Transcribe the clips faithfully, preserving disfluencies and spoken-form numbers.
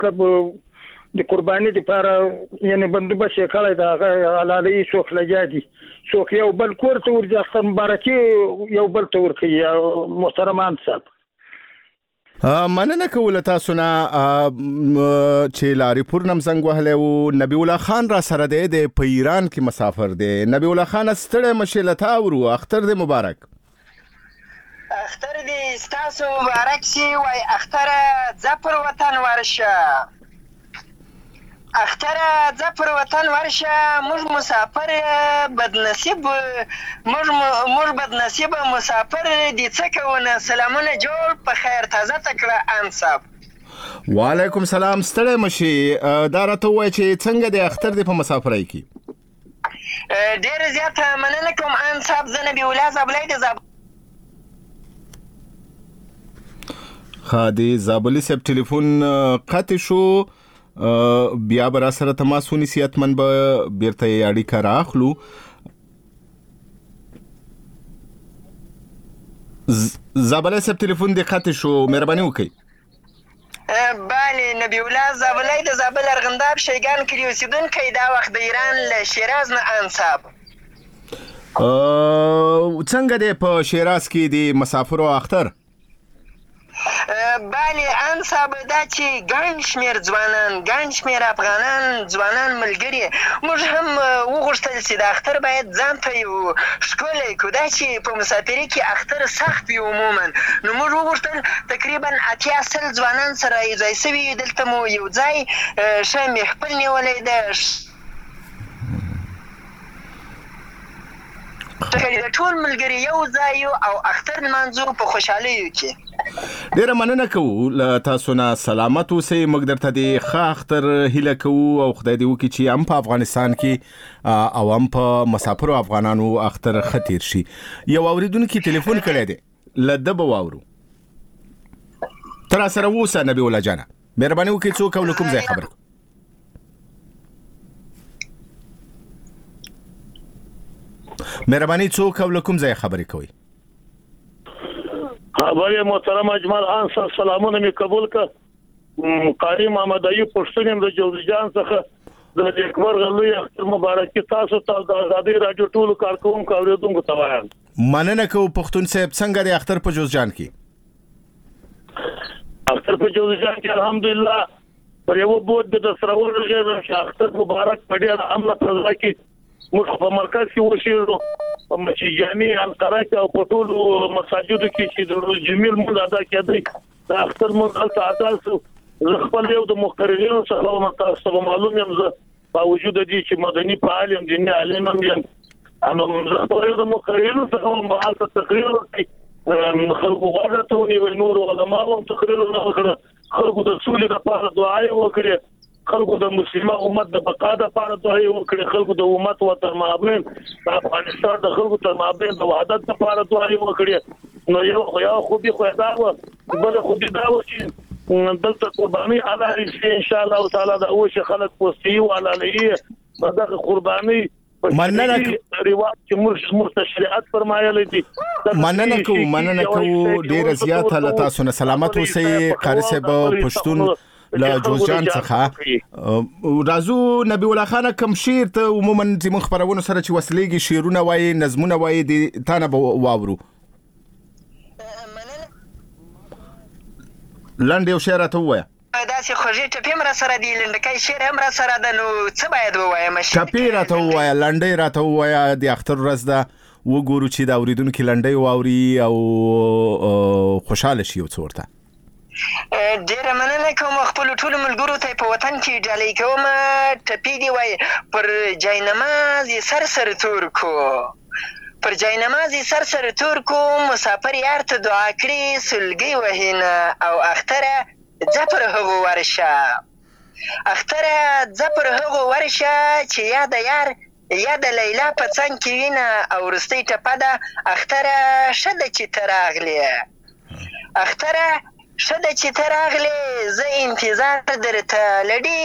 کب د قرباني لپاره یعنی بندوبست یې کړی د هغه حلالي څوک لګیا دي څوک یو بل کور ته ورځي اختر مبارکي یو بل ته ورکوي محترمان صاحب. مننه کوله تاسو نه چې لاري پورنم زنګ وهلی و. نبی الله خان را سره دی د په ایران کې مسافر دی. نبی الله خان ستړی مشې له تا ورو اختر دی مبارک. اختر دی ستاسو مبارک شي وای اختر ځه پر وطن ورشه اختر ځه پر وطن ورشه موږ مسافر بدنصیب موږ موږ بدنصیب مسافر دي څه کوونه سلامونه جوړ په خیر تازه تکړه انصاف. وعلیکم سلام ستړی مشي دا راته وای چې څنګه د اختر دی په مسافرۍ کې. ډېر زیات مننه کوم انصاف. زه نبی الله زابلی د زاب خادي زابلی صاحب ټلیفون قطع شو. بیا به را سره تماس ونیسي حتماً به بیرته یې اړیکه رااخلو. زابلی صاحب ټلیفون دې قطع شو مهرباني وکړئ. بله نبی الله زابلی د زابل ارغنداب شیګان کلي اوسېدونکی دا وخت د ایران له شیراز نه انصاب. څنګه دی په شیراز کې د مسافرو اختر؟ بله انصاب دا چې ګڼ شمېر ځوانان ګڼ شمېر افغانان ځوانان ملګري موږ هم وغوښتل چې د اختر باید ځان ته یو ښکلی کړو. دا چې په مسافرۍ کې اختر سخت وي عموما نو موږ وغوښتل تقریبا اتیا سل ځوانان سره یو ځای سوي دلته مو یو ځای ښه محفل نیولی ده د ټول ملګري یو ځای او اختر لمانځو په خوشحالیو کې. ډیره مننه کوو له تاسو نه. سلامت اوسئ. موږ درته د ښه اختر هیله کوو او خدای دې وکړي چې هم په افغانستان کې او هم په مسافرو افغانانو اختر ښه تیر شي. یو اورېدونکي ټلیفون کړی دی له ده به واورو. ته را سره اوسه نبی الله جانه مهرباني وکړئ څوک او له کوم ځای خبر کړو. مهرباني څوک او له کوم ځای خبرې کوئ. خبرې محترم اجمل انصار سلامونه مې قبول کړه. قاری محمد ایوب پښتون یم د جوزجان څخه. د اکبر غلوی اختر مبارکي تاسو ته د آزادۍ راډیو ټولو کارکوونکو اورېدونکو ته وایم. مننه کوو پښتون صاحب. څنګه دی اختر په جوزجان کې؟ اختر په جوزجان کې الحمدلله پر یو بود د سرور غیر اختر مبارک په ډېر امن فضا کې موږ په مرکز کې وشیرو په مسجد جامع انقره کې او په ټولو مساجدو کې چې د جمیل مونږ ادا کېدی د اختر مونږ هلته ادا شو. زه خپل یو د مقررینو څخه تاسو ته معلوم یم زه با وجود دي چې مدني فعال یم دیني عالم یم اما زه خپل یو د مقررینو څخه مهالته تقریر وکړي خلکو غواړي ته ونیول نور علما هم تقریر وکړه خلکو د سولې لپاره دعا وکړي خلکو د مسلمان امت د بقا لپاره دعا وکړي خلکو د امت وطن مابین د افغانستان د خلکو تر مابین د وحدت لپاره دعا وکړي. نو یو خو یو خو به خو دا و بل خو دې دا و چې دلته قرباني علی ان شاء الله تعالی دا او چې خلک پوسټي او علی دا قرباني مننه ریواج چې موږ شریعت فرمایلی دي. مننه کوو مننه کوو ډیره زیاته له تاسو نه. سلامت اوسئ قاری صاحب پښتون له جوزجان څخه. راځو نبی الله خان کوم شعر ته عموما زموږ خپرونو سره چې وسلېږي شعرونه وایي نظمونه وایي د تا نه به واورو. لنډ یو شعر راته ووایه. داسې خوږې ټپې هم را سره دي لنډکی شعر هم را سره ده نو څه باید ووایم؟ ټپې راته ووایه لنډۍ راته ووایه. د اختر ورځ ده وګورو چې د اورېدونکي لنډۍ واوري او خوشحاله شي یو څه ورته. ډیره مننه کوم خپلو ټولو ملګرو ته په وطن کې ډالۍ کوم. ټپې دې وایي پر جاینماز یې سر سر تور کو پر جاینماز یې سر سر تور کو مسافر یار ته دعا کړي سلګۍ وهینه او اختره ځه پر هغو ورشه اختره ځه پر هغو ورشه چې یا د یار یا د لیلا په څنګ کې وینه او وروستۍ ټپه ده اختره ښه ده چې ته راغلې اختره ښه ده چې ته راغلې زه انتظار درته لډي.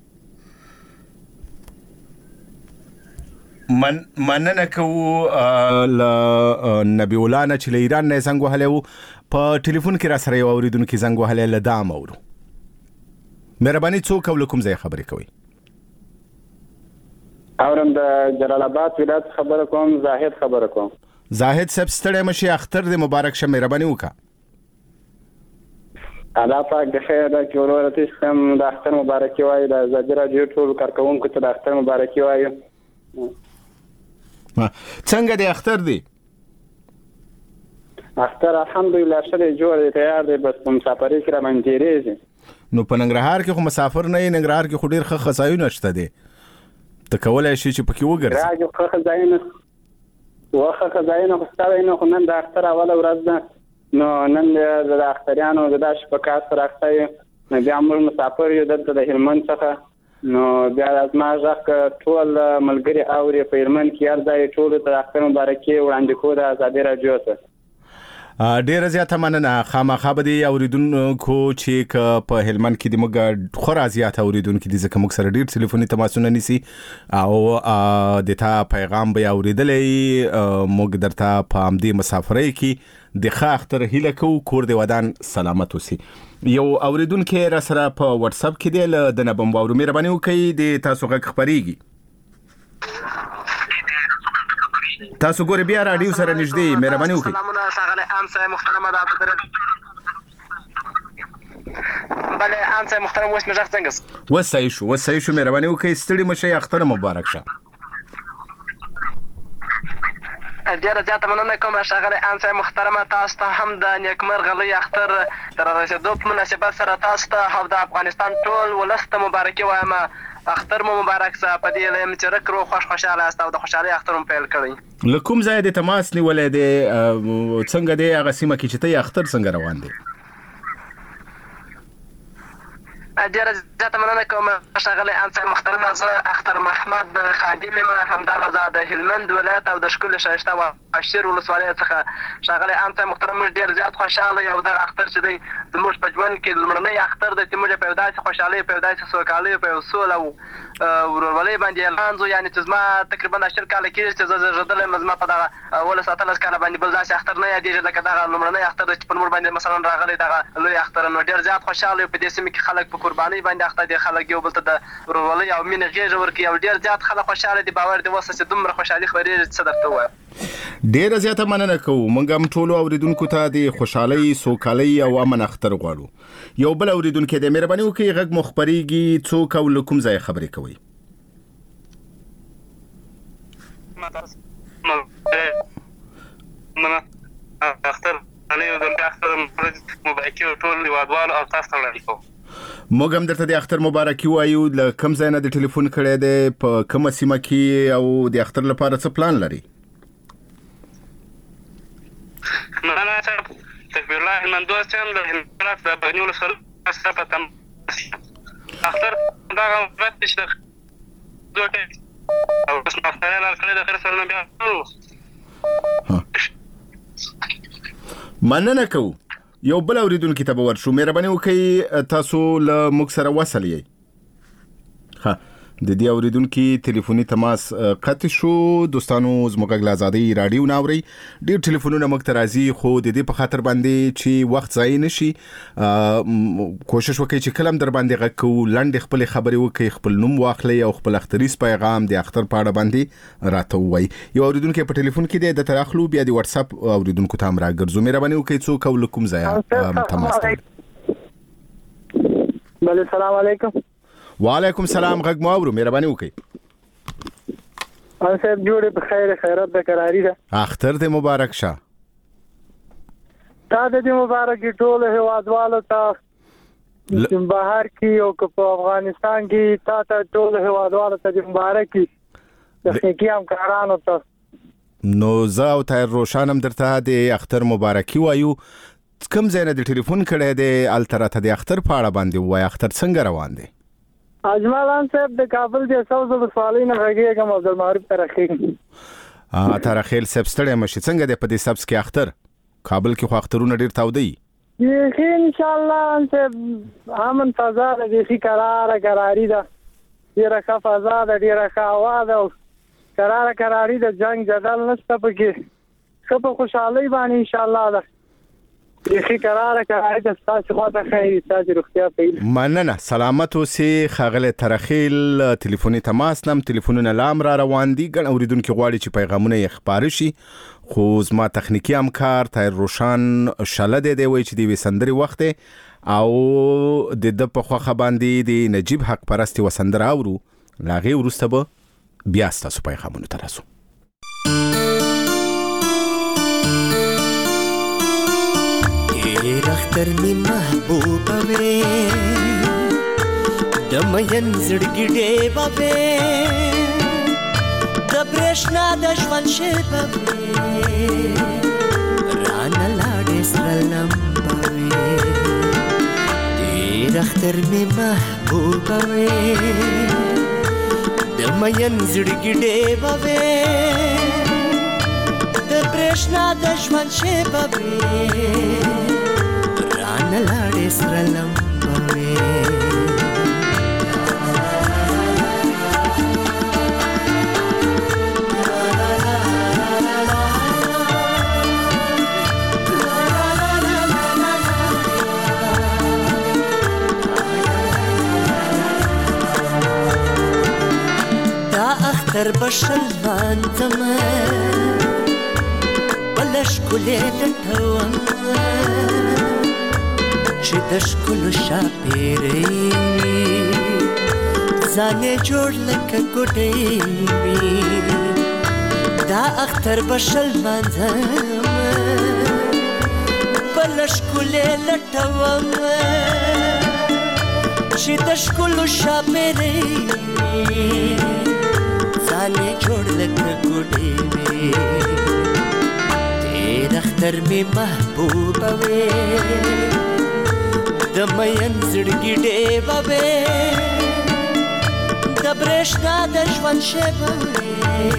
من مننه کوو له نبی الله نه چې له ایران نه زنګ وهلی و. په ټلیفون کې را سره یو اورېدونکي زنګ وهلی له دا م اورو. مهرباني څوک او کوم ځای خبرې کوي؟ اورم د جلال آباد ولایت خبره کوم. زاهد خبره کوم. زاهد صاحب ستړی مشي، اختر دې مبارک شه، مهرباني وکړه. الله پاک د خیر د کورورتي سم د اختر مبارکي وایي. د زاجر راډیو ټول کارکونکو ته د اختر مبارکي وایي. څنګه دی اختر دی؟ اختر الحمدلله ښه دی، جوړ دی، تیار دی، بس په مسافرۍ کې را باندې تېرېږي. نو په ننګرهار کې خو مسافر نه یې، ننګرهار کې خو ډېر ښه خصایونه شته دی، ته کولی شي چې پکې وګرځې. راځي ښه ځایونه وښه ځایونه خو ستا دی نه، خو نن د اختر اوله ورځ ده، نو نن د اختریانو د دا شپه کار سره اخته یو، نو بیا موږ مسافر یو دلته د هلمند څخه، نو بیا زما غږ ټول ملګري اوري په هلمند کې هر ځای ټولو ته د اختر مبارکي وړاندې کوو د ازادي راډیو ته. ډیره زیاته مننه. خامخا به دې اوریدونکو چې په هلمند کې د موږ خورا زیات اوریدونکو دي، ځکه موږ سره ډیر ټلیفوني تماسونه نیسي او د تا پیغام به اوریدلې. موږ درته په همدې مسافرۍ کې د ښه اختر هیله کوو، کور دې ودان سلامت اوسي. یو اوریدونکو را سره په واتس اپ کې دی، له دنه بم واورو، مهرباني وکړئ د تاسو غږ خبرېږي. تاسو ګوري بیا راډیو سره نږدې، مهرباني وکړئ. سلامونه ښاغلی عام صاحب محترمه، دا بدر بله عام صاحب محترم، اوس مې غږ څنګه وصحیح شو وصحیح شو مهرباني وکړئ، ستړي مشئ، اختر مبارک شه. ډیره زیاته مننه کوم ښاغلی عام صاحب محترمه، تاسو ته هم د نیکمرغه لوی اختر د رارسېدو په مناسبت سره تاسو ته او د افغانستان ټول ولس ته مبارکي وایم. اختر مو مبارک شه، په دې یم چې رک رو خوش خوشاله یاست او د خوشحالۍ اختر مو پیل کړئ. له کوم ځایه د تماس نیولی دی؟ څنګه دی هغه سیمه کې چې ته اختر څنګه روان دی؟ ډیره زیاته مننه کوم ښاغلی عام صاحب محترمه، زه اختر محمد خادم یم، همدغه د هلمند ولایت او د ښکلې ښایسته واشیر ولسوالۍ څخه. ښاغلی عام صاحب محترم، موږ ډېر زیات خوشحاله یو. دغه اختر چې دی زموږ په ژوند کې لومړنی اختر دی چې موږ په یو داسې خوشحالۍ، په یو داسې سوکالۍ، په یو سوله او ورورولۍ باندې لمانځو. یعنې چې زما تقریبا شل کاله کېږي چې زه زېږېدلی یم، زما په دغه اوولس اتلس کاله باندې بل داسې اختر نه یادېږي لکه دغه لومړنی اختر دی چې پر موږ باندې مثلا راغلی دغه لوی اختر. نو ډېر زیات خوشحاله یو. په دې سیمه کې خلک په قربانۍ باندې اخته دي، خلک یو بل ته د ورورولۍ او مینې غېږه ورکوي او ډېر زیات خلک خوشحاله دي. باور دې وسه چې دومره خوشحالي خپرېږي څه درته ووایم. ډیره زیاته مننه کوو. موږ هم ټولو اوریدونکو ته د خوشحالۍ، سوکالۍ او امن اختر غواړو. یو بل اوریدونکی دی، مهرباني وکړئ غږ مو خپرېږي، څوک او له کوم ځایه خبرې کوئ؟ اختر اختر مبارکي ټول هیوادوالو او تاسو ته وړاندې کوم. موږ هم درته د اختر مبارکي وایو. له کوم ځای نه د ټلیفون کړی دی؟ په کومه سیمه کې او د اختر لپاره څه پلان لري؟ مننه صاحب، تکبیر الله هلمندوست یم، د هرات د بغني ولسوالۍ سره په تم اختر دغه ورځ چې د او بس مفتاحي لار کړی د خیر سره نه بیا مننه کوو. یو بل اوریدونکي ته به ورشو، مهرباني وکړئ تاسو له موږ سره وصل یئ. ها د دې اوریدونکي ټلیفوني تماس قطع شو. دوستانو زموږ غږ له ازادۍ راډیو نه اورئ. ډېر ټلیفونونه موږ ته راځي، خو د دې په خاطر باندې چې وخت ضایع نه شي کوشش وکړئ چې کله هم در باندې غږ کوو لنډې خپلې خبرې وکړئ، خپل نوم واخلئ او خپل اختریز پیغام د اختر په اړه باندې راته ووایئ. یو اوریدونکی په ټلیفون کې دی، دته راخلو، بیا د واتس اپ اوریدونکو ته هم راګرځو. مهرباني وکړئ څوک او له کوم ځایه تماس کوئ؟ بله سلام علیکم. وعلیکم سلام، غږ مو اورو، مهرباني وکړئ. ان صاحب جوړې په خیر خیرات د قراری ده. اختر دې مبارک شه. تا دې مبارک ټول هیوادوالو ته بهر کې او په افغانستان کې تا ته ټول هیوادوالو ته مبارک وي، د حقیقي همکارانو ته. نو زه او طاهر روشن هم درته د اختر مبارکي وایو. کوم ځای نه د ټلیفون کړی دی؟ هلته راته د اختر په اړه باندې ووایه، اختر څنګه روان دی؟ اجمالان صاحب د کابل د سوز ولسوالۍ نه غږیږم، عبدالمعروف ترخیل. ترخیل صاحب ستړی مشي، څنګه دی په دې سبز کې اختر؟ کابل کې خو اخترونه ډېر تاوده وي. بیخي انشاءالله صاحب امن فضا ده، بیخي کراره کراري ده، ډېره ښه فضا ده، ډېره ښه هوا ده، کراره کراري ده، جنګ جدل نشته پکې، ښه په خوشحالۍ باندې انشاءالله ده. یخي قراره که اجازه تاسو خواته خیلی تاسو روغتیا پیل مننه سلامت اوسې خاغله ترخیل ټلیفوني تماس نم ټلیفونونه لام را روان دي ګڼ اوریدونکو غواړي چې پیغامونه یې خبر شي خو زما تخنیکی همکار تایر روشان شاله دی دی وای چې دی وسندري وخت او د د په خوخه باندې د نجیب حق پرستی وسندره اورو لاغي ورسته به بیا تاسو پیغامونه تراسو اختر می محبوبه وې د مین زړګي ډېبه وې د برېښنا د ژوند شېبه وې رانه لاړې سره لمبه وې ډېر اختر می محبوبه وې د مین زړګي ډېبه وې د برېښنا د ژوند شېبه وې نلاړې سره لمبوي دا اختر بشل باندم بلش کولې دټوم چې د ښکلو شاپېرې ځانې جوړ لکه ګوډۍ وي دا اختر به شل مانځم بله ښکلې لټوم چې د ښکلو شاپېرې ځانې جوړ لکه ګوډۍ وي ډېر اختر مې محبوبه وې د مین زړګي ډېبه وې د برېښنا د ژوند شېبه وې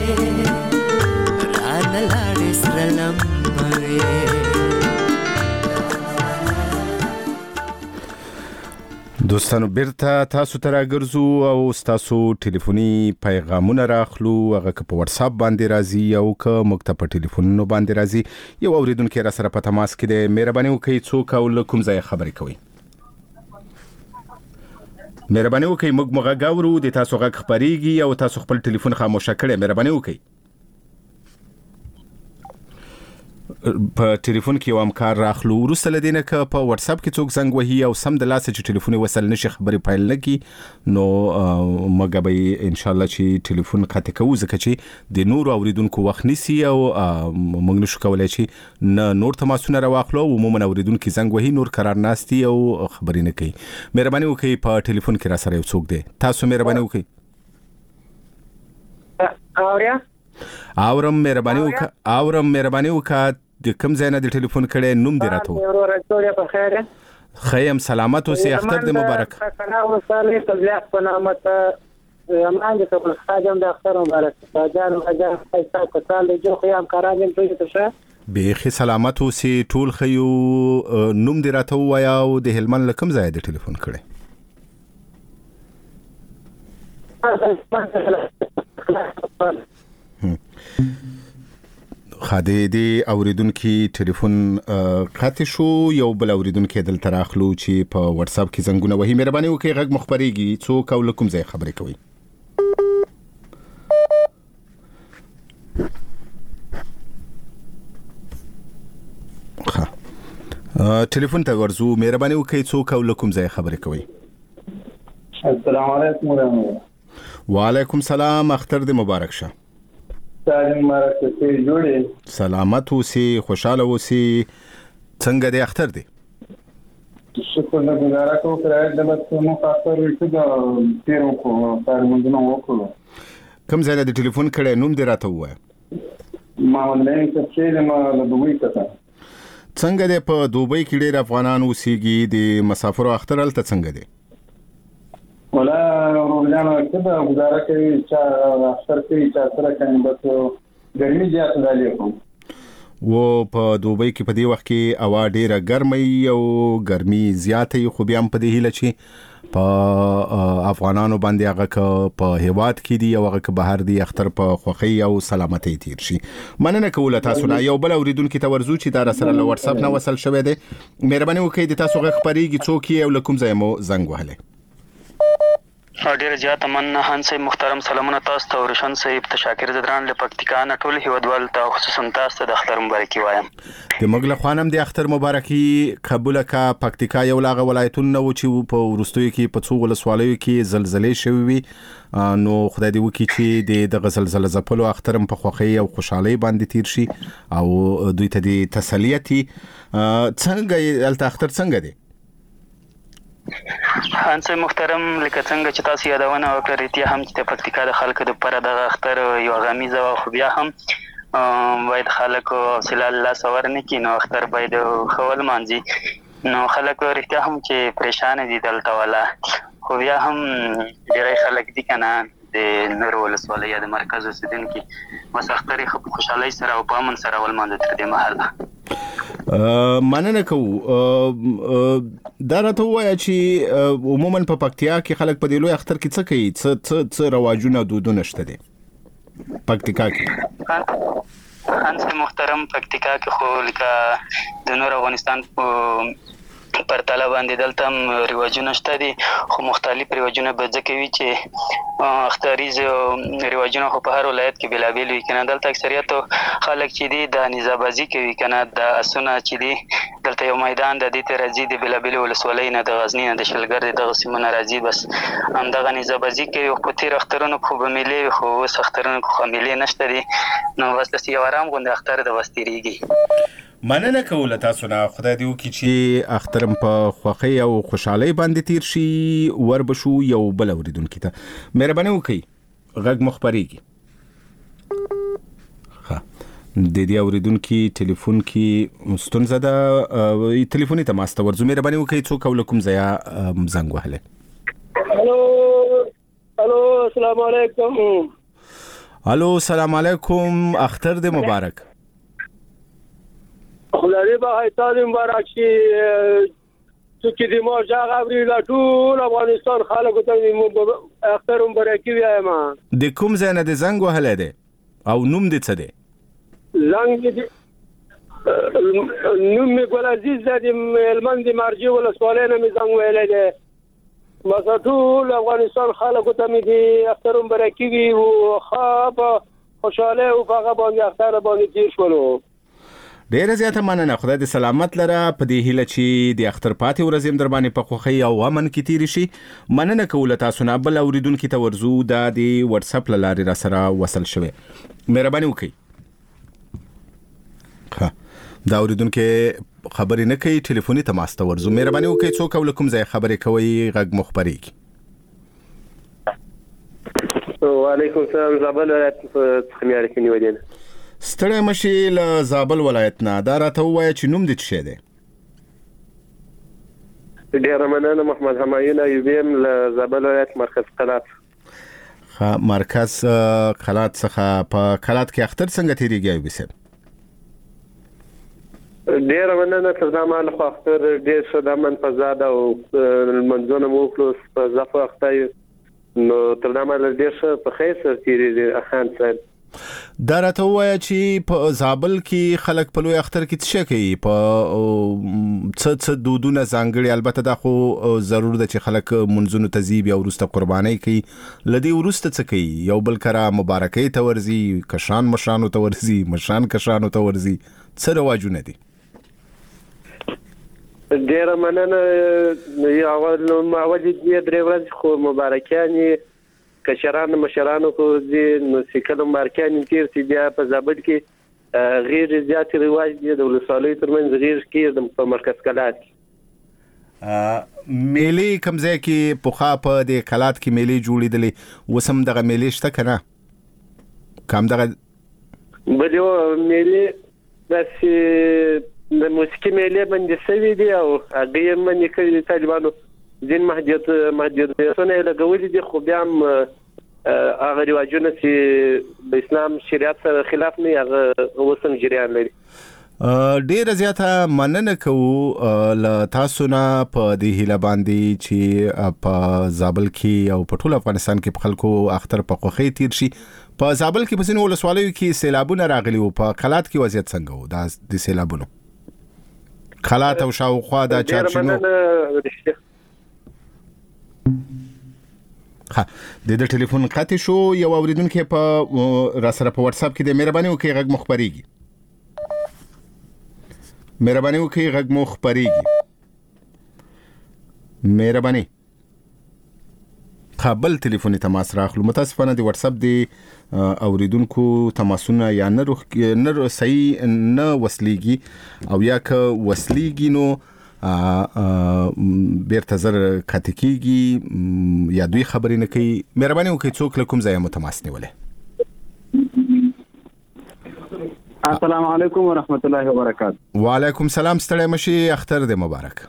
رانه لاړې سره لمبه وې دوستانو بیرته تاسو ته راګرځو او تاسو ټلیفوني پیغامونه راخلو هغه که په واتس اپ باندې راځي او که موږ ته په ټلیفونونو باندې راځي یو اوریدونکو را سره په تماس کې دی مهرباني وکړئ څوک او له کوم ځای خبرې کوئ مهرباني وکړئ موږ مغه غاورو د تاسو غږ خبريږي او تاسو خپل ټلیفون خاموشه کړئ مهرباني وکړئ په ټلیفون کې یو همکار راخلو وروسته لدینه که په واتس اپ کې څوک زنګ وهي او سم د لاسه چې ټلیفون وصل نشي خبرې پایل لګي نو مګه به ان شاء الله چې ټلیفون قطع کوو ځکه چې د نور اوریدونکو وخت نسی او موږ نشو کولای چې نه نور تماسونه راواخلو عموما اوریدونکو زنګ وهي نور قرار ناستي او خبرې نه کوي مهرباني وکړئ په ټلیفون کې را سره یو څوک دی تاسو مهرباني وکړئ اوریا اورم مهرباني وکړه اورم مهرباني وکړه د کوم ځای نه د ټلیفون کړي نوم دی راته خیم سلامت اوسې اختر دې مبارک کنا وصالې تبلیغ په نامه ته امان دې قبل خادم د اختر مبارک جان اجازه ایسا کتل جو خیام کارانم ته شه به سلامت اوسې ټول خيو نوم دی راته وایا او د هلمن لکم ځای د ټلیفون کړي خاده دی اوریدونکو ټلیفون قطع شو یو بل اوریدونکو دلته راخلو چې په واتس اپ کې زنګونه وهي مهرباني وکړئ غږ مخبريږي څوک او لکم ځای خبرې کوي ها ټلیفون ته ورزو مهرباني وکړئ څوک او لکم ځای خبرې کوي السلام علیکم ورحمت الله وعلیکم سلام اختر دې مبارک شه سلام مبارک شه جوړې سلامت اوسې خوشاله اوسې څنګه دې اختر دې شکر نه گزاره کو کړای د بس مو خاطر وکړو د تیرو کو سره مونږ نو وکړو کوم ځای د ټلیفون کړه نوم دې راته وای ما ولې چې ما د دوی څخه څنګه دې په دوبۍ کې ډېر افغانان اوسېږي د مسافرو اختر هلته څنګه دې ولا روزانه کده گزاره کوي چې اکثر کوي چې سره کوي بس ګرمي زیات دی کوم و په دوبۍ کې په دې وخت کې هوا ډیره ګرمه او ګرمي زیاته خو بیا هم په دې هیله چې په افغانانو باندې هغه په هیواد کې دی او هغه بهر دی اختر په خوخي او سلامتي تیر شي. مننه کوله تاسو نه. یو بل اوریدونکو ته ورزو چې دا سره له واتس اپ نه وصل شوی دی. مهرباني وکړئ د تاسو غږ خبريږي څوک یې او لکم ځای مو زنګ وهله. ډیره زیاته مننه هان صاحب. محترم سلامونه تاسو ته. ورشن صاحب ته شاکر زدران له پکتیکا نه ټول هیوادوال ته خصوصا تاسو ته د اختر مبارکي وایم. د مغل خانم د اختر مبارکي قبول کا. پکتیکا یو لاغه ولایتونه و چې په ورستوي کې په څو ولسوالیو کې زلزلې شوي وي. نو خدای دې وکړي چې د غزلزله زپلو اخترم په خوخي او خوشحالي باندې تیر شي او دوی ته د تسلیتي. څنګه الته اختر څنګه دی؟ هانسه محترم لکه څنګه چې تاسو یادونه وکړه ریتیا هم چې پکتیکا د خلکو د پر د اختر یو غمیزه او خو بیا هم باید خلکو حوصله الله سور نه کینو اختر باید خول مانځي نو خلکو ریتیا هم چې پریشان دي دلته والا خو بیا هم ډېر خلک دي کنه د نور ولسوالۍ د مرکز اوسیدونکو بس اختر خو خوشحالي سره او په امن سره ول مانځي تر دې مهاله. مننه کوو. دا راته وایي چې عموما په پکتیا کې خلک په دې لوی اختر کې څه کوي؟ څه څه رواجونه دودونه شته دي پکتیکا کې؟ هانس محترم پکتیکا کې خو لکه د نور افغانستان پر تاله باندې دلته هم رواجونه شته دي خو مختلف رواجونه به ځکه وي چې اختریز رواجونه خو په هر ولایت کې بلابل وي کنه. دلته اکثریت خلک چې دي د نزابازي کوي کنه د اسونه چې دي دلته یو میدان د دې ته راځي د بلابل ولسوالۍ نه د غزنی نه د شلګر د غسیمونه راځي بس هم دغه نزابازي کوي خو تیر اخترونو خو به ملي خو وس اخترونو خو ملي نشته دي نو بس د یو آرام غونډه اختر د وستریږي. مننه کوله تاسو نه. خدای دې وکړي چې اخترم په خوخي او خوشحالي باندې تیر شي. وربشو یو بل اوریدونکو ته مهرباني وکړئ غږ مخبريږي. ها د دې اوریدونکو ټلیفون کې ستونزه ده. ټلیفوني ته ماست ورزو مهرباني وکړئ څوک ولکم زیا زنګ وهله. الو الو السلام علیکم. الو السلام علیکم. اختر دې مبارک. خدای به هیڅ مبارک شي چې دې مو ځای غوړي لا ټول افغانستان خلکو ته اختر مبارکي وایم. د کوم ځای نه د زنګ وهله ده او نوم دې څه دی؟ زنګ دې نوم می ګل عزیز د ملمند مرجي ولسوالۍ نه می زنګ ویل دی. ما ټول افغانستان خلکو ته می دې اختر مبارکي وي او خاب خوشاله او هغه باندې اختر باندې تیر شولو. ډیره زیاته مننه. خدای دې سلامت لره. په دې هیله چې د اختر پاتې ورځې در باندې په خوخي او امن کې تیر شي. مننه کوله تاسو نه. بل اوریدونکو ته ورزو دا د واتس اپ لارې را سره وصل شوه. مهرباني وکړئ. ها دا اوریدونکو خبرې نه کوي ټلیفوني ته ماست ورزو مهرباني وکړئ څوک ولکم ځای خبرې کوي غږ مخبريږي. وعلیکم السلام. زابل ولایت څخه مې اړیکې نیولې. ستړی مشي له زابل ولایت نه. دا راته وایي چې نوم دې څه دی؟ ډیره مننه. محمد همایون ایوبیم له زابل ولایت مرکز قلات. ها مرکز قلات څخه. په قلات کې اختر څنګه تیریږي ایوب صاحب؟ ډیره مننه. تر دا مال خو اختر ډیر ښه د امن فضا ده او منځونه مو کړو په ځفه اختر نو تر دا مال ډیر ښه په خیر سره تیریږي. اخان صاحب دا راته وایي چې په زابل کې خلک په لوی اختر کې څه کوي؟ په څه څه دودونه ځانګړي؟ البته دا خو ضرور ده چې خلک منځونو ته ځي بیا وروسته قرباني کوي. لدی وروسته څه کوي؟ یو بل کرا مبارکي ته ورځي، کشان مشانو ته ورځي، مشان کشانو ته ورځي. څه رواجونه دي؟ ډیره مننه. یو اول ما وجد دې درې ورځې خو مبارکاني کشران مشرانو کو دي نو سیکل مارکان تیر سي بیا په زابل کې غیر زیات رواج دي د ولسوالۍ ترمنځ غیر کې په مرکز کلات میلي کمزه کې پوخا په د کلات کې میلي جوړېدلې وسم دغه میلي شته کنه کم دغه بلو میلي بس د موسیقي میلي باندې سوي دي او هغه باندې کوي طالبانو ځین محدود محدودیتونه لګولې دي خو بیا هم هغه رواجونه چې د اسلام شریعت سره خلاف نه هغه وسم جریان لري. ډېر زیاته مننه کوو ل تاسو نه په دې هیله باندې چې په زابل کې او په ټول افغانستان کې په خلکو اختر په خوخي تیر شي. په زابل کې په ځینو ولسوالیو کې سیلابونه راغلي او په قلات کې وضعیت څنګه وو دا د سیلابونو قلات او شاوخوا دا چارشنو؟ ها د دې ټلیفون قطع شو. یو اوریدونکو په را سره په واتس اپ کې د مهرباني وکړئ غږ مخبريږي مهرباني وکړئ غږ مو خبريږي مهرباني. قابل ټلیفوني تماس راخلو. متاسفانه د واتس اپ دی اوریدونکو تماسونه یا نه روح نه صحیح نه وسلیږي او یا که وسلیږي نو بیرته زر کاتکیږي یا دوی خبرې نه کوي. مهرباني وکړئ څوک له کوم ځای مو تماس نیولې؟ السلام علیکم ورحمت الله وبرکاته. وعلیکم سلام. ستړی مشي اختر دې مبارک.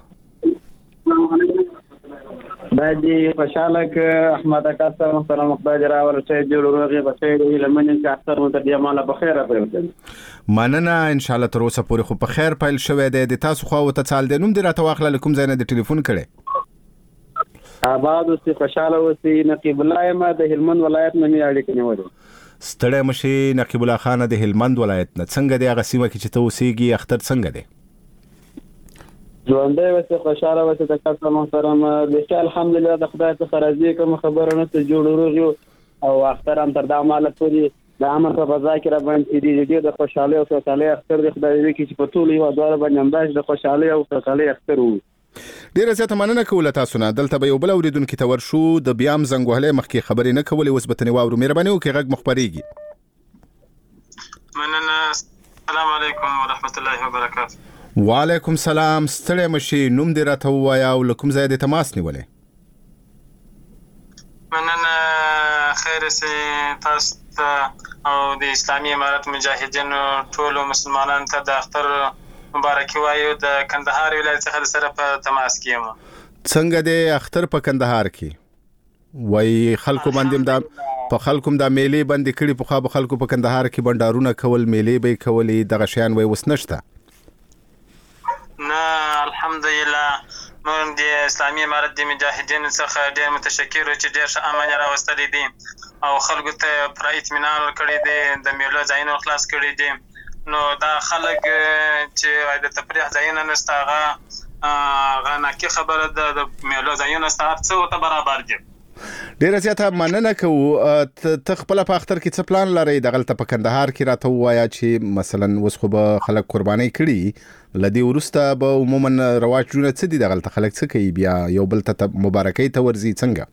باندې خوشاله ک احمد اکاسه محترم خدای راور چې جوړ روغي بچي لمن چې اختر مو د یماله په خیره پېوتل. مننه ان شاء الله تر اوسه پورې خو په خیر پیل شوه د تاسو خو ته چال د نوم دی راته واخله کوم ځای نه د ټلیفون کړي؟ آباد اوسې خوشاله اوسې نقیب الله ما د هلمند ولایت نه می اړیکې نیولې. ستړی مشي نقیب الله خان د هلمند ولایت نه. څنګه دی هغه سیمه کې چې ته اوسېږي اختر څنګه دی؟ ژوندۍ وسه خوشاله وسه د کاته محترم د الحمدلله د خدای څخه راضي کوم خبره نه ته جوړ روغي او اختر هم تر د عمله پوری د امر په فضا کې را باندې دي دي د خوشاله او خوشاله اختر د خدای وی کې په ټول یو دوه باندې انداز د خوشاله او خوشاله اختر وو. ډیره زیاته مننه کوله تاسو نه. دلته به یو بل اوریدونکو ته ورشو د بیام زنګ وهله مخکې خبرې نه کولې اوس به تنه واورو. مهرباني وکړئ غږ مخبريږي. مننه. السلام علیکم ورحمت الله وبرکاته. وعلیکم سلام. ستړی مشي نوم دې راته ووایه او له کوم ځای دې تماس نیولې؟ مننه. خیر سي تاسو ته او د اسلامي امارت مجاهدینو ټول مسلمانانو ته د اختر مبارکي وایو. د کندهار ولایت څخه سره په تماس کې یم. څنګه دې اختر په کندهار کې وای خلکو باندې دا په خلکو دا میلې باندې کړي په خو خلکو په کندهار کې بندارونه کول میلې به کولې دغه شیان وای وس نشته؟ نه الحمدلله موږ د اسلامي امارت د مجاهدینو څخه ډېر متشکر چې ډېر ښه امن راوستلی دي او خلکو ته پوره اطمینان ورکړی دی د میلو ځایونه خلاص کړي دي. نو دا خلک چې د تفریح ځایونه نشته هغه هغه ناکي خبره ده د میلو ځایونه شته هر څه ورته برابر دي. ډیره زیاته مننه کوو. ته خپل په اختر کې څه پلان لرئ دغلته په کندهار کې راته ووایه چې مثلا اوس خو به خلک قرباني کړي لدی ورسته به عموما رواجونه څه دي دغلته خلک څه کوي بیا یو بل ته مبارکي ته ورځي څنګه؟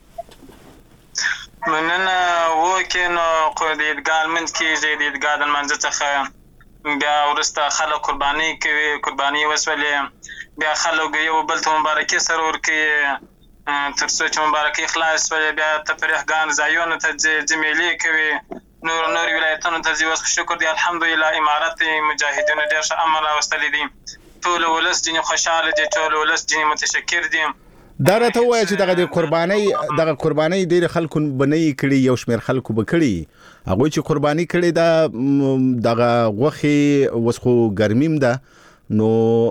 مننه. وکه نو خو د عیدګاه لمونځ کېږي د عیدګاه د لمانځه څخه بیا وروسته خلک قرباني کوي قرباني وسولې بیا خلک یو بل ته مبارکي سره ورکوي تر څو چې مبارکي خلاص وي بیا تفریحګان ځایونه ته ځي میلې کوي نور نور ولایتونو ته ځي. اوس شکر دی الحمدلله امارت مجاهدینو ډېر ښه عمل راوستلی دي. ټول ولس ځینې خوشحاله دي ټول ولس ځینې متشکر دي. دا راته وایي چې دغه د قربانۍ دغه قربانۍ ډېر خلکو بنئ کړي یو شمېر خلکو به کړي هغوی چې قرباني کړي دا دغه غوښې اوس خو ګرمیم ده نو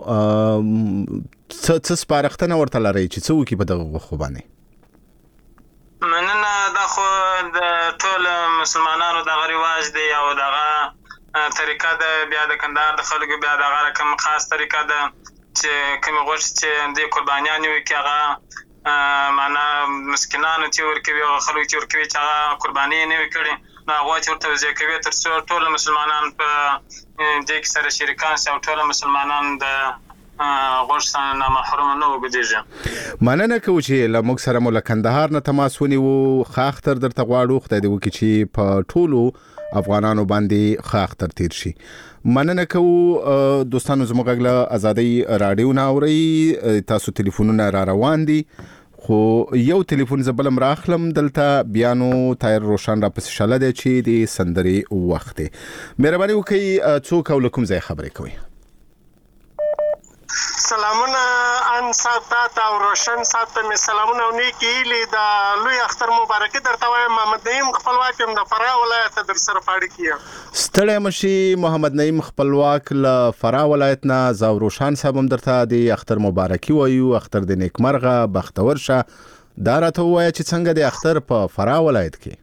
څه سپارښتنه ورته لرئ چې څه وکړي په دغه غوښو باندې؟ مننه. دا خو د ټول مسلمانانو دغه رواج دی او دغه طریقه ده. بیا د کندهار د خلکو بیا دغه رقم خاص طریقه ده چې کومې غوښې چې د قربانیانې وکړي هغه معنا مسکینانو ته ورکوي او خلکو ته ورکوي چې هغه قرباني یې نه وي کړې نو هغوی ته ورته وضعه کوي تر څو ټول مسلمانان په دې کې سره شریکان شي او ټول مسلمانان د غوښ څخه نامحروم نه وګرځي. مننه کوو چې له موږ سره مو له کندهار نه تماس ونیو. ښه اختر درته غواړو. خدای دې وکړي چې په ټولو افغانانو باندې ښه اختر تیر شي. مننه کوو دوستانو. زموږ غږ له ازادۍ راډیو نه اورئ. تاسو ټلیفونونه را روان دي خو یو ټلیفون زه بلم راخلم دلته بیا نو تایر روشن را پسې شله دی چې د سندرې وخت دی. مهرباني وکړئ څوک او له کوم ځای خبرې کوئ؟ سلامونه ان ساتات او روشن سات می سلامونه او نیکی لی دا لوی اختر مبارکي درته وایم. محمد نعیم خپلواک يم د فراه ولایت در سره پاړی کیم. ستړی مشي محمد نعیم خپلواک له فراه ولایت نه زاو روشن صاحب هم درته د اختر مبارکي وایو. اختر د نیکمرغه بختور شه. دا راته وایي چې څنګه د اختر په فراه ولایت کې.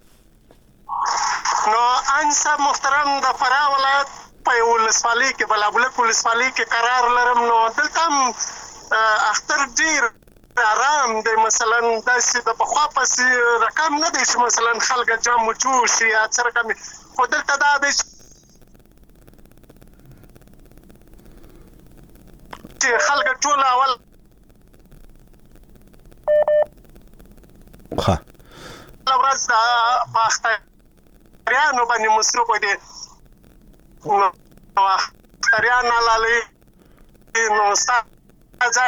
نو ان صاحب محترم د فراه ولایت په ولسوالۍ کې بلابلک ولسوالۍ کې قرار لرم. نو دلته اختر ډیر آرام دی. مثلا داسې د پخوا پسې رقم نه دی چې مثلا خلک جام و جوش یا څه رقم، خو دلته دا دی چې خلک ټول اول ښه ورځ په اختریانو باندې مصروف دي. نو اختریان لالي نو ستا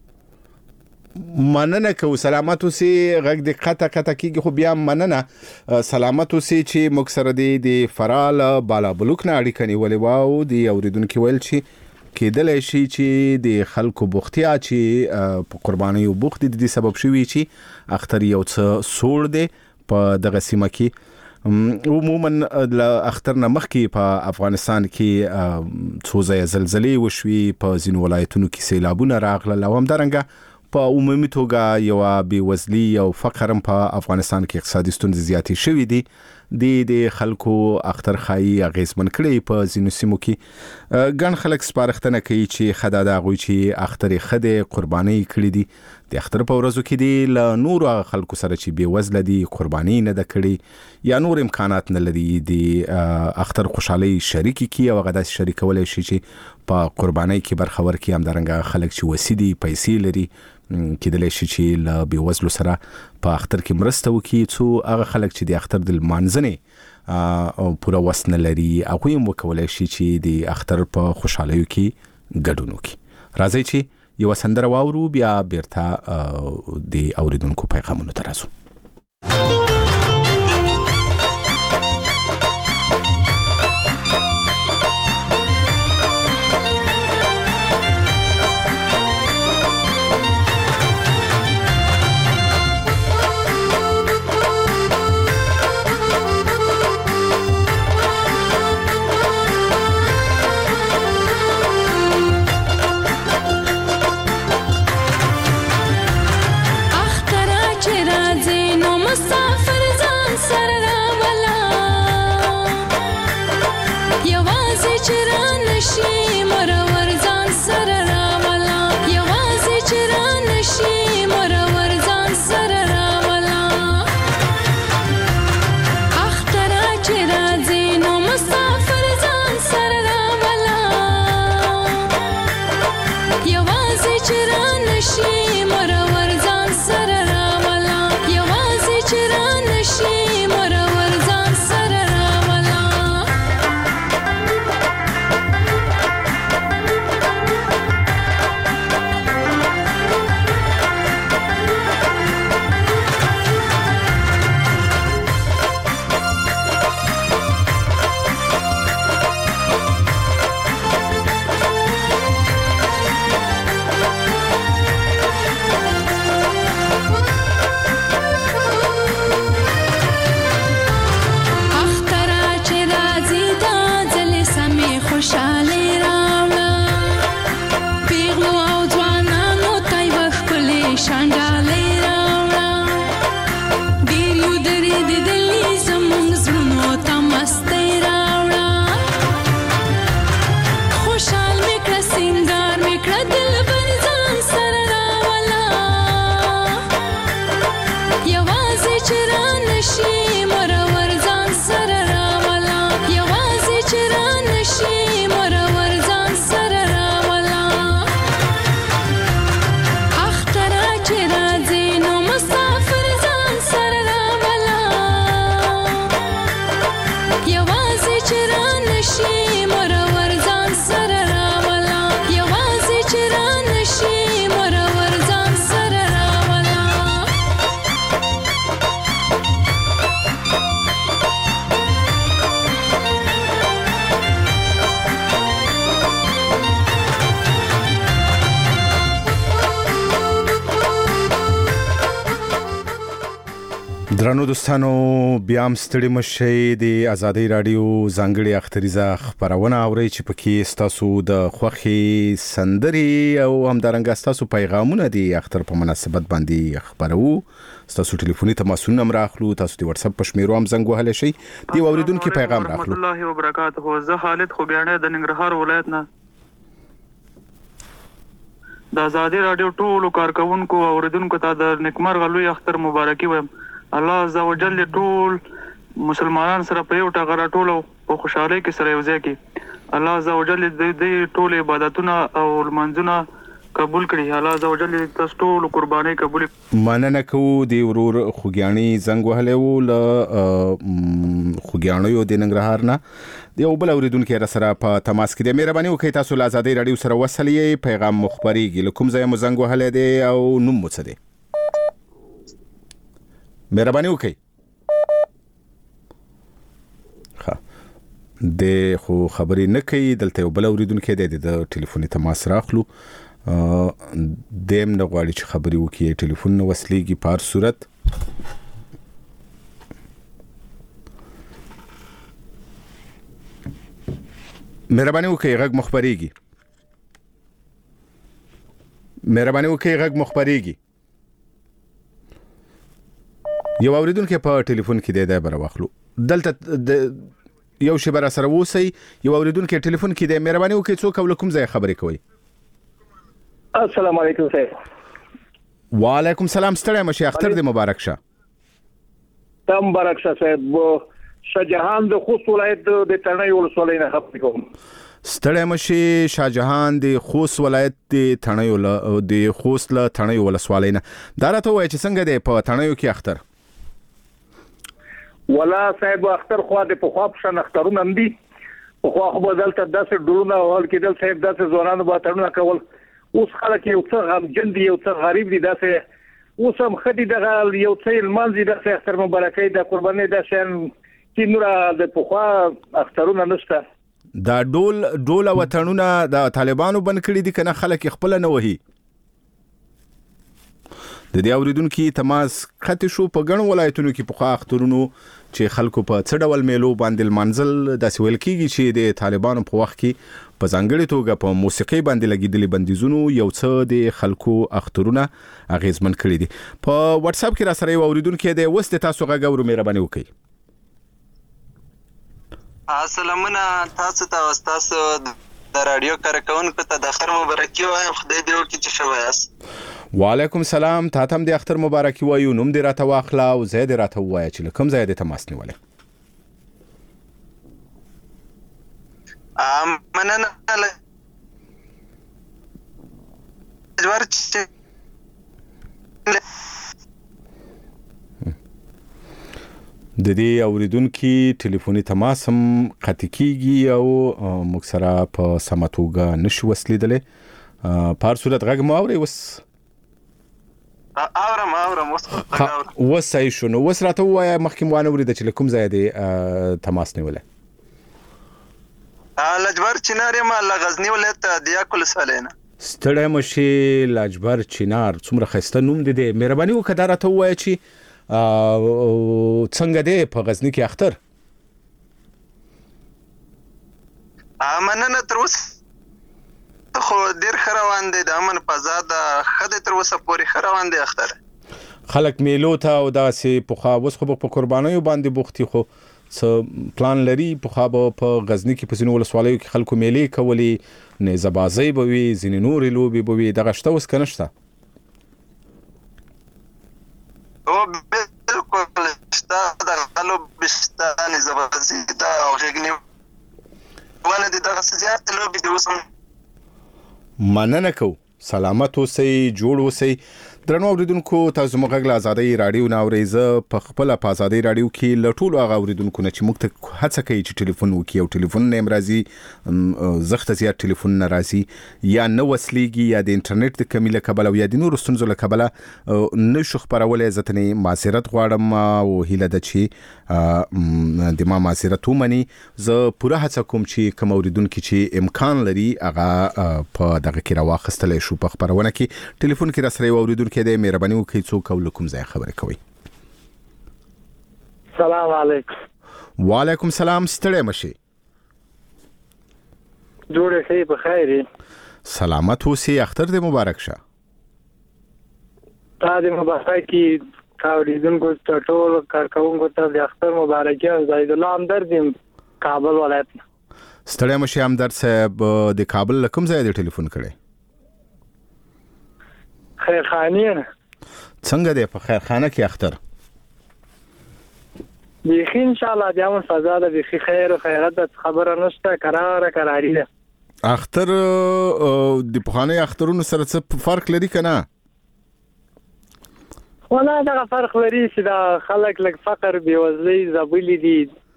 مننه کو سلامت اوسې. غږ د قطه قطه کیږي خو بیا مننه سلامت اوسې چې موږ سره د فرال بالا بلوک نه اړیکه نیولې واو. د اوریدونکو ویل چې کېدلای شي چې د خلکو بوختیا چې په قرباني او بوخت د سبب شوی چې اختر یو څه سوړ دی په دغه سیمه کې. عموما د اختر نه مخکې په افغانستان کې څو ځای زلزلې وشوي، په ځینو ولایتونو کې سیلابونه راغلل او همدارنګه په عمومي توګه یو بېوزلي او فقر هم په افغانستان کې اقتصادي ستونزې زیاتې شوي دي. د د خلکو اختر خایي اغیزمن کړي په ځینو سیمو کې. ګڼ خلک سپارښتنه کوي چې خدا د هغوی چې اختر یې ښه دی قرباني کړي دي د اختر په ورځو کې دي له نورو هغه خلکو سره چې بېوزله دي قرباني نه ده کړې یا نور امکانات نه لري د اختر خوشحالۍ شریکې کړي او هغه داسې شریکولی شي چې په قربانۍ کې برخه ورکړي. همدارنګه خلک چې وسې دي پیسې لري کېدلی شي چې له بېوزلو سره په اختر کې مرسته وکړي څو هغه خلک چې د اختر د لمانځنې پوره وس نه لري هغوی هم وکولی شي چې د اختر په خوشحالیو کې ګډون وکړي. راځئ چې یوه سندره واورو بیا بیرته د اوریدونکو پیغامونو ته راځو. Chirana درنو دوستانو بیا هم ستړي مشئ د آزادۍ رادیو ځانګړي اختریزه خبرونه اورئ چې پکې ستاسو د خوښي سندري او همدارنګه ستاسو پیغامونه د اختر په مناسبت باندې خبرو. ستاسو ټلیفوني تماسونه هم راخلو، تاسو د واتس اپ په شمیرو هم زنګ وهلی شئ. د اوریدونکو پیغام راخلو. الله وبرکاته. زه خالد خوګیاڼی د ننګرهار ولایت نه د آزادۍ رادیو ټولو کارکونکو او اوریدونکو ته د نیکمرغه لوی اختر مبارکي وایم. الله عزوجل ټول مسلمانان سره په یو ټغر ټول په خوشحالۍ کې سره یو ځای کې الله عزوجل دې ټول عبادتونه او منځونه قبول کړي. الله عزوجل تاسو ټول قرباني قبول کړي. مننه کوو د ورور خوګیاڼي زنګ وهلی و له خوګیاڼیو د ننګرهار نه. د یو بل اوریدونکي را سره په تماس کې دی. مهرباني وکړئ تاسو له آزادۍ رادیو سره وصل یې، پیغام مو خپرېږي. له کوم ځای مو زنګ وهلی دی او نوم مو څه دی؟ مهرباني وکړئ. ښه د خو خبرې نه کوي. دلته یو بل اوریدونکی دی، د ټلیفوني تماس راخلو. دیم نه غواړي چې خبرې وکړي، ټلیفون نه وصلېږي. په هر صورت مهرباني وکړئ غږ مو خپرېږي. مهرباني وکړئ غږ مو خپرېږي. یو اوریدونکو په ټلیفون کې دی، دا بر واخلو. دلته د یو شی بر سره ووسی. یو اوریدونکو ټلیفون کې دی. مهرباني وکړئ څوک او کوم ځای خبرې کوي؟ السلام علیکم صاحب. وعلیکم السلام. ستړی مشه، اختر دې مبارک شه. تم مبارک شه صاحب. شاهجهان د خوست ولایت د تڼۍ ولسوالۍ نه خبرې کوم. ستړی مشه. شاهجهان د خوست ولایت د تڼۍ د خوست له تڼۍ ولسوالۍ نه. دا راته وایي چې څنګه دی په تڼیو کې اختر؟ ولا صاحب اختر خو د په خوا په شان اخترونه هم دي. په خوا خو به دلته داسې ډولونه وهل کېدل صاحب، داسې ځوانانو به اتڼونه کول. اوس خلک یو څه غمجن دي، یو څه غریب دي. داسې اوس هم ښه دي، دغه یو څه یې لمانځي، داسې اختر مبارکۍ د قربانۍ دا شیان چې نوره د پخوا اخترونه نشته. دا ډول ډول وطنونه د طالبانو بند کړي دي کنه خلک خپل نه وهي؟ د دې اوریدونکو تماس خط شو. په ګڼو ولایتونو کې په خوا اخترونو چې خلکو په څه ډول میلو باندې منزل داسې ویل کېږي چې د طالبانو په وخت کې په ځانګړي توګه په موسیقي باندې لګېدلي بندیزونو یو څه د خلکو اخترونه اغیزمن کړي دي. په واتس اپ کې را سره یو اوریدونکو دی. اوس د تاسو غږ اورو، مهرباني وکړئ. السلامونه تاسو ته، تاسو د رادیو کارکونکو ته د اختر مبارکي وایم. خدای دې وکړي چې ښه وایاست. وعلیکم السلام. تا ته هم د اختر مبارکي وایو. نوم دې راته واخله او ځای دې راته ووایه چې له کوم ځایه دې تماس نیولی. مننه. د دې اوریدونکو ټلیفوني تماس هم قطع کیږي او موږ سره په سمه توګه نشو وصلېدلی. په هر صورت غږ مو اورئ؟ اوس اورم اورم اوس اوس صحیح شو. نو اوس راته ووایه، مخکې مو وانه اورېده چې له کوم ځایه دې تماس نیولی؟ لاجبر چنار یم، له غزني ولایت د یاک ولسوالۍ نه. ستړی مشې. لاجبر چنار څومره ښایسته نوم دی. مهرباني وکړه دا راته ووایه چې څنګه دی په غزني کې اختر؟ مننه. تر اوسه خو ډیر ښه روان دی، د امن فضا ده، ښه دی تر اوسه پورې ښه روان دی اختر. خلک میلو ته او داسې پخوا اوس خو په قربانیو باندې بوختي، خو څه پلان لري؟ پخوا به په غزني کې په ځینو ولسوالیو کې خلکو میلې کولې، نیزه‌بازۍ به وي، ځینې نورې لوبې به وي. دغه شته اوس که نشته؟ او بالکل شته، دغه لوبې شته، نیزه‌بازي ده او غېږ نیونه دي، دغسې زیاتې لوبې دي اوس هم. مننه کوو. سلامت اوسئ، جوړ اوسئ. درنو اوریدونکو، تاسو موږ غږ له آزادۍ رادیو نه اورئ. زه په خپله په آزادۍ رادیو کې له ټولو هغه اوریدونکو نه چې موږ ته هڅه کوي چې ټلیفون وکړي او ټلیفون نه هم راځي، زښته زیات ټلیفون نه راځي، یا نه وصلېږي، یا د انټرنیټ د کمي له کبله او یا د نورو ستونزو له کبله نشو خپرولی. زه ترې معذرت غواړم او هیله ده چې د ما معذرت ومني. زه پوره هڅه کوم چې کوم اوریدونکي چې امکان لري هغه په دغه کې راواخیستلی شو په خپرونه کې. ټلیفون کې را سره یو اوریدونکی کې دی. مهرباني وکړئ څوک او له کوم ځای خبرې کوئ؟ السلام علیکم. وعلیکم السلام. ستړی مشي. جوړې ښې په خیر. سلامت اوسې. اختر دې مبارک شه. تا دې مبارک کی. اوریدونکو ته ټول کارکونکو ته د اختر مبارکي او زید الله همدرد کابل ولایت. ستړی مشي همدرد صاحب د کابل کوم ځای دی ټلیفون کړی؟ خیرخانه. څنګه دی په خیرخانه کې اختر؟ بیخي ان شاء الله بیا مون فضا ده بیخي خیر او خیرات خبره نشته قرار قراری ده. اختر د پخوانی اخترونو سره څه فرق لري کنه؟ ولا دا فرق لري چې دا خلک لک فقر بیوزلی زبلی دي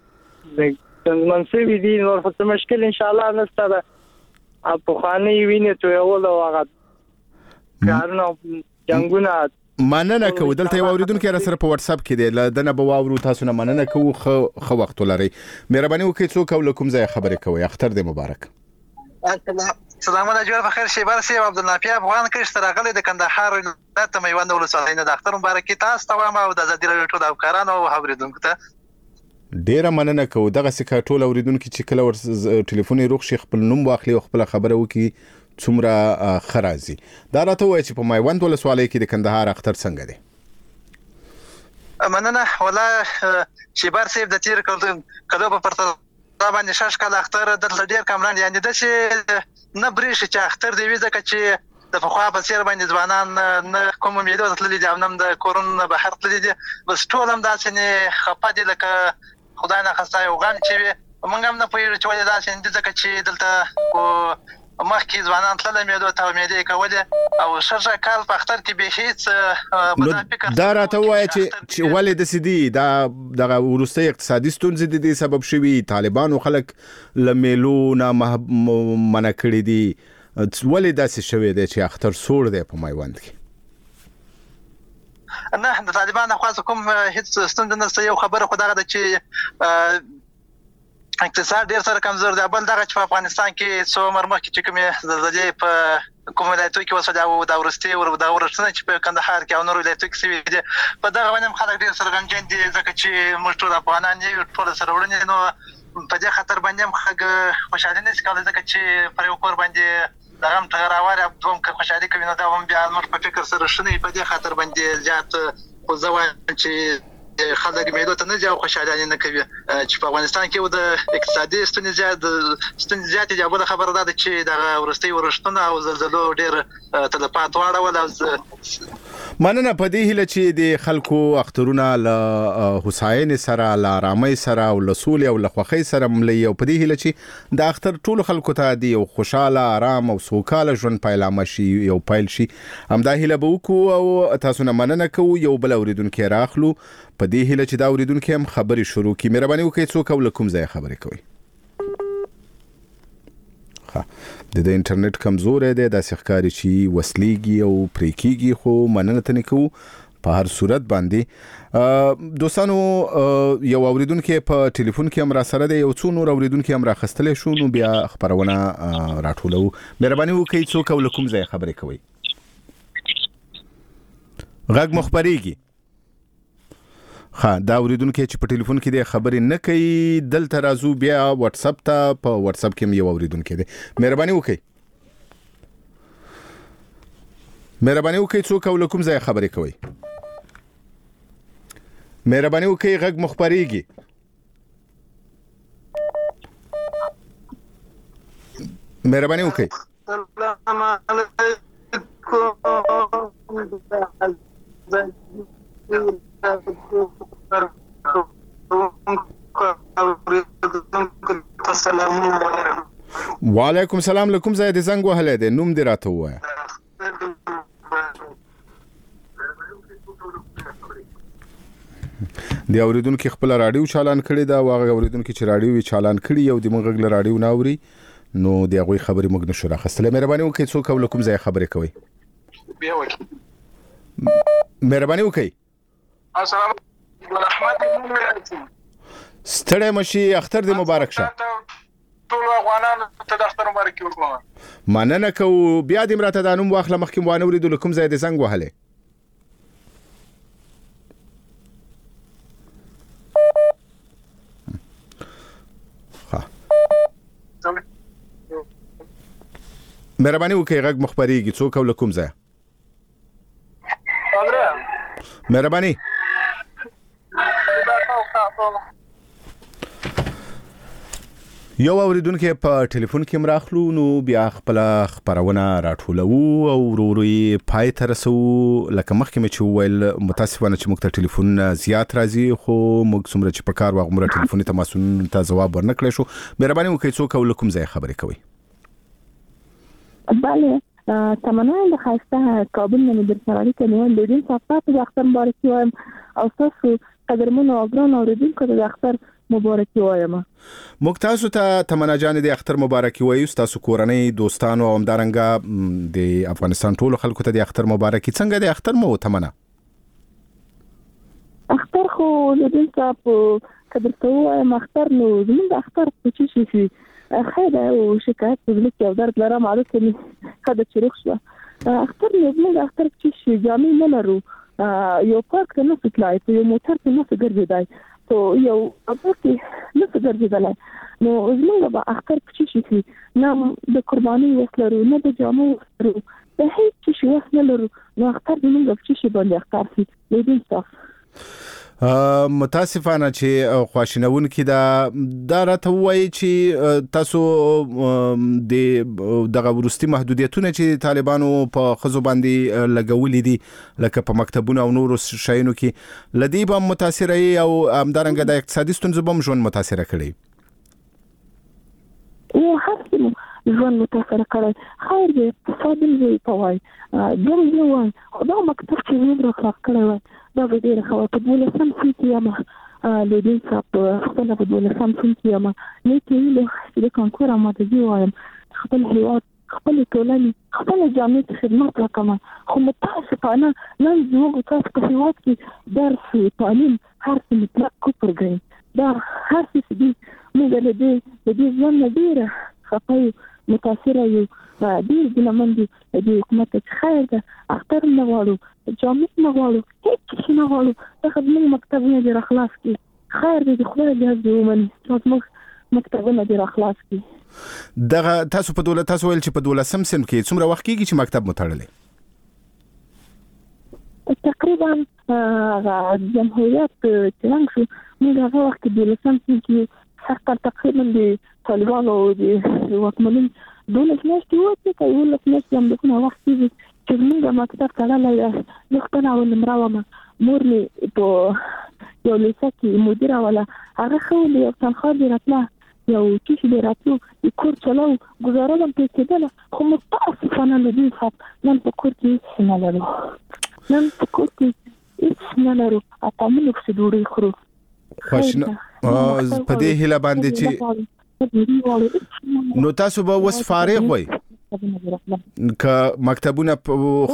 منصبی دي نور څه مشکل ان شاء الله نشته ده. پخوانی ویني ته یو له واغ کارنو جنگونه مننه کوو. دلته یو اوریدونکو را سره په واتس اپ کې دی لدنه به واورو تاسو نه مننه کوو. خو خو وخت لري. مهرباني وکړئ څوک او کوم ځای خبرې کوي. اختر دې مبارک. سلام علیکم بخیر. شیبر سی عبدالنافی افغان کې اشتراغله د کندهار ولایت میوند ولسوالۍ نه د اختر مبارک تاسو ته وایم او د ازادي راډیو ټول افکارانو او اوریدونکو ته ډیره مننه کوو. دغه سکه ټول اوریدونکو چې کله ور ټلیفون روغ شي خپل نوم واخلي او خپل خبره وکړي څومره خرازي. دا راته وایي چې په میوند ولسوالۍ کې د کندهار اختر څنګه دی؟ مننه. ولا شیبر سی د تیر کلو په پرتله باندې شش کال اختر د ډیر کمران یعنی د چې نه بریښ چې اختر دی وځه چې د فخوا په سیر باندې ځوانان نه کوم امیدو تللی دي او نم د کورون بهر تللی دي بس ټول هم داسې نه خپه دي لکه خدای نه خسته یو غم چې موږ هم نه پوهیږو چې ولې داسې دي ځکه چې دلته مخکې ځوانان تلل امیدو ته امیدې کولې او شرشه کال په اختر کې به هیڅ دا راته وایي چې ولې داسې دي. دا دغه وروستۍ اقتصادي ستونزې د دې سبب شوي. طالبانو خلک له میلو نه منع کړي دي. ولې داسې شوی دی چې اختر سوړ دی په میوند کې؟ نه د طالبانو خاص کوم هیڅ ستونزه نشته. یو خبره خو دغه ده چې اقتصاد ډیر سره کمزور دی. بل دغه چې په افغانستان کې څو عمر مخکې چې کومې زلزلې په کوم ولایتو کې وسوه او د ورستي ور د ورستنه چې په کندهار کې او نور ولایتو کې سوي دي په دغه باندې خلک ډیر سره غمجن دي ځکه چې موږ ټول افغانان یو ټول سره وړاندې نو په دې خطر باندې هم خګ خوشاله نه ښکاري ځکه چې پر یو کور باندې دغه هم تغراواره دوم که خوشالي کوي نو دا هم بیا موږ په فکر سره شنه په دې خطر باندې زیات خو ځوان چې خلک میدو ته نه ځاو خوشاله نه کوي چې په افغانستان کې د اقتصادي ستونزې زیات ستونزې زیات دي. بل خبره ده چې د ورستي ورشتونه او زلزلو ډېر تلفات واړول. مننه. په دې هیله چې د خلکو اخترونه له هوساینې سره له آرامۍ سره او له سولې او له خوښۍ سره ملي او په دې هیله چې د اختر ټول خلکو ته دی یو خوشاله آرام او سوکاله ژوند پیلامه شي یو پیل شي. همدا هیله به وکړو او تاسو نه مننه کوو. یو بل اوریدونکو راخلو په دې هیله چې دا اوریدونکو هم خبرې شروع کړي. مهرباني وکړئ څوک او کوم ځای خبرې کوي. ها د انټرنیټ کمزوري دی د ښکاری چې وسلیږي او پریکيږي خو مننه تنه کوو په هر صورت باندې. دوستانو یو اوریدونکو په ټلیفون کې هم را سره دی. یو څو نور اوریدونکو هم راخستلې شو نو بیا خبرونه راټولو. مهرباني وکړئ څوک او کوم ځای خبرې کوي. غږ مخبريږي. ها دا اوریدونکو چې په ټلیفون کې د خبرې نه کوي دلته راځو بیا واتس اپ ته. په واتس اپ کې یو اوریدونکو دی. مهرباني وکړئ مهرباني وکړئ څوک او کوم ځای خبرې کوي. مهرباني وکړئ غږ مخبريږي. مهرباني وکړئ. السلام علیکم. وعلیکم السلام. لکم ځای د زنګ وهلې ده نوم دې راته وایه. د اوریدونکو خپل رادیو چالان کړی دا واغه اوریدونکو چې رادیو چالان کړی یو د موږ غل رادیو ناوري نو د هغه خبرې موږ نشو راخستله. مهرباني وکړئ څوک او کوم ځای خبرې کوي. مهرباني وکړئ. السلام علیکم. ستړی مشي اختر دې مبارک شه. ټول افغانانو ته د اختر مبارک ورکوم. مننه کوو. بیا دې مراته د انوم واخله مخکې وانه ورېدو کوم ځای د زنګ وهله. مهرباني وکړئ غږ مخبريږي څوک او کوم ځای مهرباني یو اوریدونکو په ټلیفون کې مراخلو نو بیا خپل خبرونه راټولو او وروري پای تر رسو لکه مخکې مې چې ویل متاسفانه چې موږ ته ټلیفون زیات راځي خو موږ څومره چې په کار واغمره ټلیفوني تماسونو ته جواب ورنکړې شو مهرباني وکړئ څوک او کوم ځای خبرې کوي بله تمنا د خاصه کابل نه در سره اړیکه نیول د دې صفات د اختر مبارکي وایم او تاسو قدرمن او ګران اوریدونکو د اختر مبارکي وایم موږ تاسو ته تمنا جان د اختر مبارکي وایو تاسو کورنۍ دوستانو او همدارنګه د افغانستان ټولو خلکو ته د اختر مبارکي څنګه د اختر مو تمنا اختر خو د دې صاحب قدر ته وایم اختر نو زموږ اختر په څه شي خیره او شکایت دې یو درد لرم عادت نه کده چیرخ شو اختر نو زموږ اختر چې شي جامې نه لرو یو پارک ته نه فټلای په یو موټر ته نه ګرځیدای تو یو اپوکي نه ګرځیدل نو زموږ به اختر چې شي نه د قرباني وسلرو نه د جامو ورو د هیڅ شي وسه لرو نو اختر زموږ چې شي باندې اختر شي دې صاف متاسفانه چې خواشینون کې دا دا راته وایي چې تاسو د دغه ورستي محدودیتونه چې طالبانو په خزو باندې لګولې دي لکه په مکتبونو او نورو شایونو کې لدی به متاثر او همدارنګه د اقتصادي ستونزو به ژوند متاثر کړي او هڅه ژوند متاثر کړي خیر دې اقتصادي وي په وای دغه یو خدای مکتب چې موږ راخلاق کړی و دا به ډېر خو په دولت سم کې یم لیدل صاحب خپل په دولت سم کې یم نه کې له د کانکور اماده دی وایم خپل هیواد خپل ټولنې خپل جامعه خدمت وکم خو متاسفانه نن زموږ تاسو په هیواد کې درس تعلیم هر څه مطلق کوپرګي دا هر څه دي موږ له دې د دې ځان ډیره خپل متاثر یو ډیر ګلمندي د حکومت خیر ده اختر نه غواړو جامع نه غواړو هیڅ څه نه غواړو دا خدمت مکتبونه د اخلاص کې خیر دې خدای دې دې ومني چې مکتبونه د اخلاص کې دغه تاسو په دولت تاسو ویل چې په دولسم سم کې څومره وخت کېږي چې مکتب متړلې تقریبا جمهوریت څنګه شو موږ هغه وخت د دولسم سم کې حتی تقریبا د طالبانو د واکمنۍ دولت نشته و چې کایول نشته هم دغه وخت چې موږ مکتب ته لاله نو خپل اول مراومه مور می په یو لیسه کې مدیره ولا هغه خو یو تنخواه دی راتله یو چې دی راتلو کور چلو گزاره هم کېدل خو متاسفانه لدی خپ نن په کور کې نه لرو نن په کور کې هیڅ نه لرو اته موږ څه ډوډۍ خورو خوښنه په دې هله باندې چې نو تاسو به وس فارغ وای ک مکتبونه په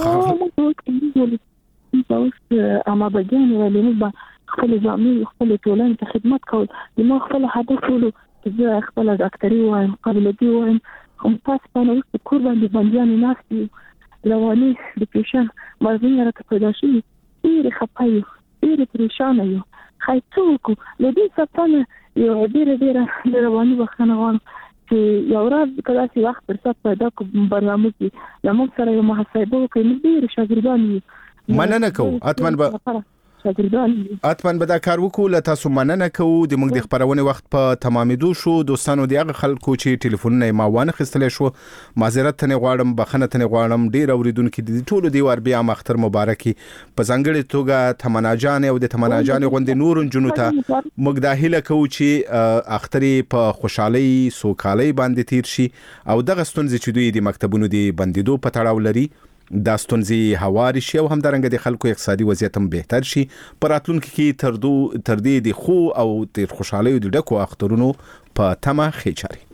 اما بګین ولې نو خپل ځامي خپل ټولنې ته خدمت کول د مو خپل هدف ولو چې خپل ډاکټري وایم قابلیت وایم هم تاسو په نو کور باندې باندې نه ناس رواني ډیپریشن مرزي راته پیدا شي ډېر خپای ډېر پریشان یو خایڅوکو لدې څپانه یو ډېر ډېر رواني وختونه وانه چې یو ورځ کله چې وخت فرصت پیدا کوم برنامه کې زموږ سره یو محاسبه وکړي موږ ډېر شاګردان یو مننه کوو اتمن به اتمن به دا کار وکړو له تاسو مننه کوو د موږ د خبرونه وخت په تمامېدو شو دوستانو دغه خلکو چې ټلیفونونه ما وانه خستلې شو معذرت ته غواړم بخنه ته غواړم ډیر اوریدونکو د ټولو دی ور بیا مختر مبارکي په ځنګړې توګه تمنا جان او د تمنا جان غوندې نور جنو ته موږ د هیله کوو چې اختري په خوشحالي سوکالي باندې تیر شي او دغه ستونزې چې دوی د مکتبونو دی بندیدو په تړاو لري دا ستونزې هواري شي او همدارنګه د خلکو اقتصادي وضعیت هم بهتر شي پراتلونکو کې تر دو تر دې د خو او د خوشحالي د ډکو اخترونو په تمه خېچاري